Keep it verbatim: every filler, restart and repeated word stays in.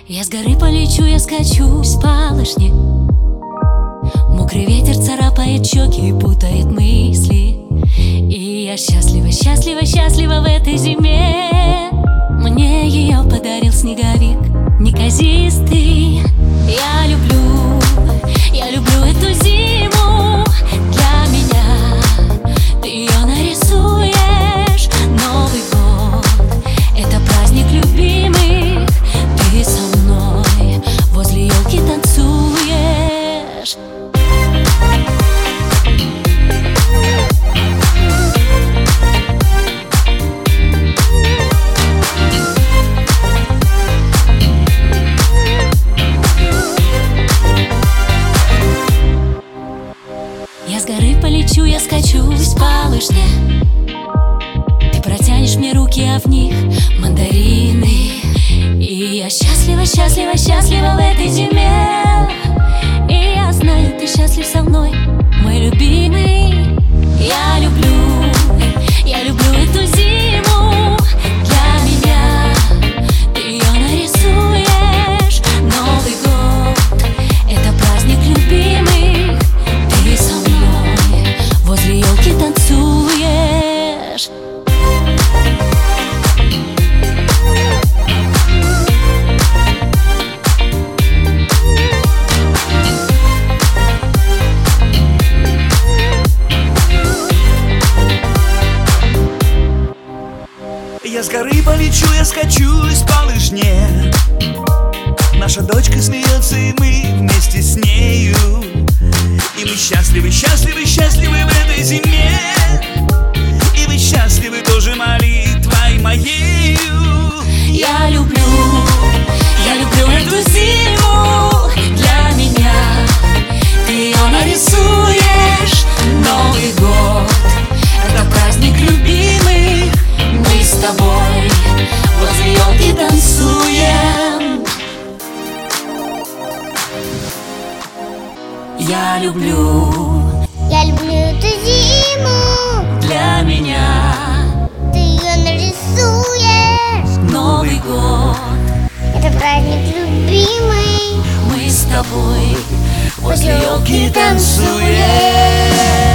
Я с горы полечу, я скачусь по лыжне. Мокрый ветер царапает щеки и путает мысли. И я счастлива, счастлива, счастлива в этой зиме. Мне ее подарил снеговик неказистый. Я люблю, я люблю эту зиму. Для меня ты ее нарисуешь. Новый год — это праздник любимых. Ты со мной возле елки танцуешь. Я с горы полечу, я скачусь по лыжне. Ты протянешь мне руки, а в них мандарины. И я счастлива, счастлива, счастлива в этой зиме. И я знаю, ты счастлив со мной, мой любимый. Я люблю, я люблю эту зиму. Для меня ты ее нарисуешь. Новый год — это праздник любимых. Ты со мной возле елки танцуешь. Я с горы полечу, я скачусь по лыжне. Наша дочка смеется, и мы вместе с нею. И мы счастливы, счастливы, счастливы в этой зиме. И вы счастливы тоже молитвой моею. Я люблю, я люблю эту зиму. Для меня ты ее нарисуешь. Новый год — это праздник любимых. Мы с тобой возле елки танцуем. Я люблю, Я люблю эту зиму. для меня Ты ее нарисуешь. Новый год. Это праздник любимый. Мы с тобой возле Возле елки елки танцуем. танцуем.